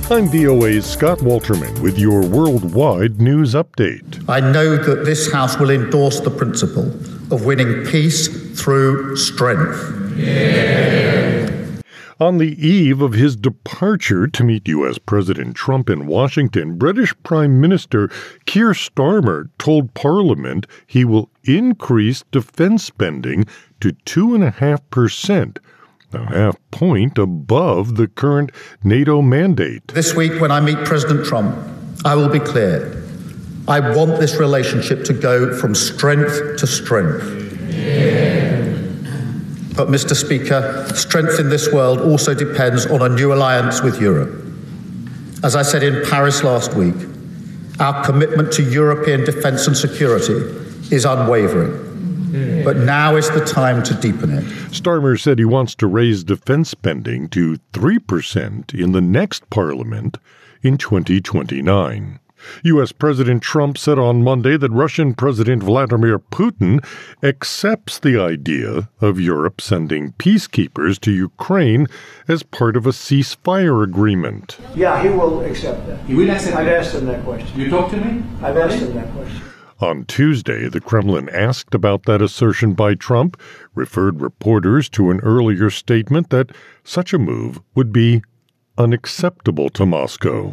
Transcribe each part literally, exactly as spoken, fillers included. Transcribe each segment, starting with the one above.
I'm V O A's Scott Walterman with your worldwide news update. I know that this House will endorse the principle of winning peace through strength. Yeah. On the eve of his departure to meet U S President Trump in Washington, British Prime Minister Keir Starmer told Parliament he will increase defense spending to two point five percent, a half point above the current NATO mandate. This week, when I meet President Trump, I will be clear. I want this relationship to go from strength to strength. Yeah. But, Mister Speaker, strength in this world also depends on a new alliance with Europe. As I said in Paris last week, our commitment to European defense and security is unwavering. But now is the time to deepen it. Starmer said he wants to raise defense spending to three percent in the next parliament in twenty twenty-nine. U S President Trump said on Monday that Russian President Vladimir Putin accepts the idea of Europe sending peacekeepers to Ukraine as part of a ceasefire agreement. Yeah, he will accept that. He will accept I've that. asked him that question. You talked to me? I've asked him that question. On Tuesday, the Kremlin asked about that assertion by Trump, referred reporters to an earlier statement that such a move would be unacceptable to Moscow.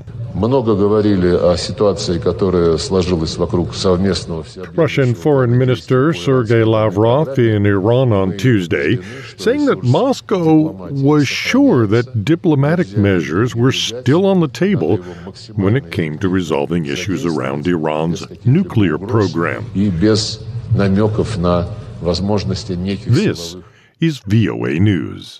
Russian Foreign Minister Sergei Lavrov in Iran on Tuesday, saying that Moscow was sure that diplomatic measures were still on the table when it came to resolving issues around Iran's nuclear program. This is V O A News.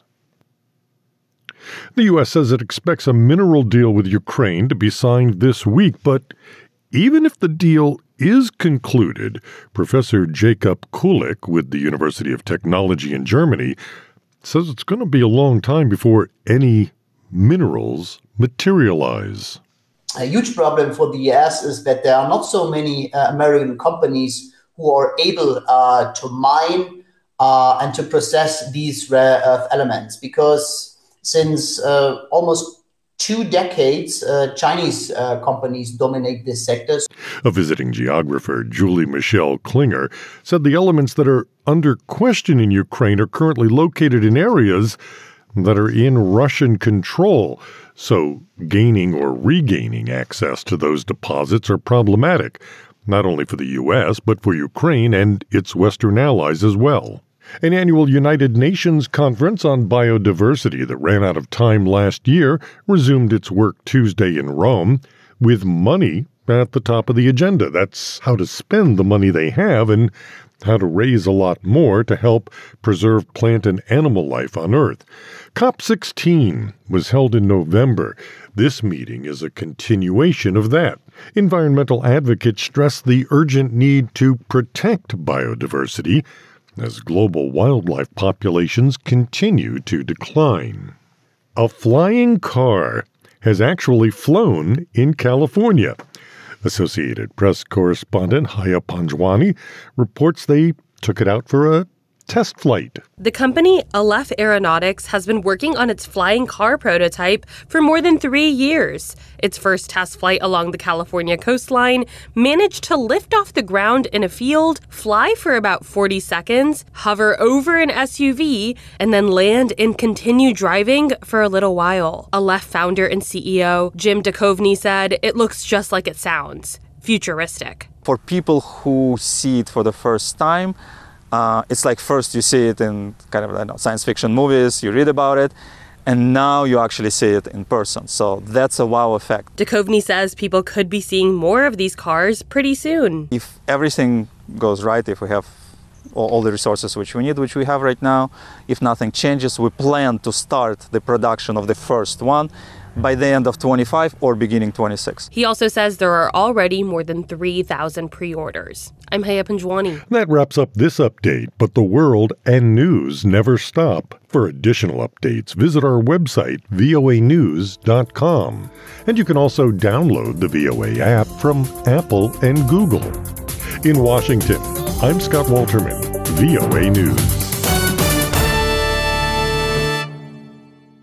The U S says it expects a mineral deal with Ukraine to be signed this week, but even if the deal is concluded, Professor Jacob Kulik with the University of Technology in Germany says it's going to be a long time before any minerals materialize. A huge problem for the U S is that there are not so many uh, American companies who are able uh, to mine uh, and to process these rare earth elements, because since uh, almost two decades, uh, Chinese uh, companies dominate this sector. A visiting geographer, Julie Michelle Klinger, said the elements that are under question in Ukraine are currently located in areas that are in Russian control, so gaining or regaining access to those deposits are problematic, not only for the U S, but for Ukraine and its Western allies as well. An annual United Nations conference on biodiversity that ran out of time last year resumed its work Tuesday in Rome, with money at the top of the agenda. That's how to spend the money they have and how to raise a lot more to help preserve plant and animal life on Earth. COP sixteen was held in November. This meeting is a continuation of that. Environmental advocates stress the urgent need to protect biodiversity as global wildlife populations continue to decline. A flying car has actually flown in California. Associated Press correspondent Haya Panjwani reports they took it out for a test flight. The company Aleph Aeronautics has been working on its flying car prototype for more than three years. Its first test flight along the California coastline managed to lift off the ground in a field, fly for about forty seconds, hover over an S U V, and then land and continue driving for a little while. Aleph founder and C E O Jim Duchovny said it looks just like it sounds, futuristic. For people who see it for the first time, Uh, it's like first you see it in kind of I don't know, science fiction movies, you read about it, and now you actually see it in person. So that's a wow effect. Duchovny says people could be seeing more of these cars pretty soon. If everything goes right, if we have all, all the resources which we need, which we have right now, if nothing changes, we plan to start the production of the first one by the end of twenty-five or beginning twenty-six. He also says there are already more than three thousand pre-orders. I'm Haya Panjwani. That wraps up this update, but the world and news never stop. For additional updates, visit our website, V O A news dot com. And you can also download the V O A app from Apple and Google. In Washington, I'm Scott Walterman, V O A News.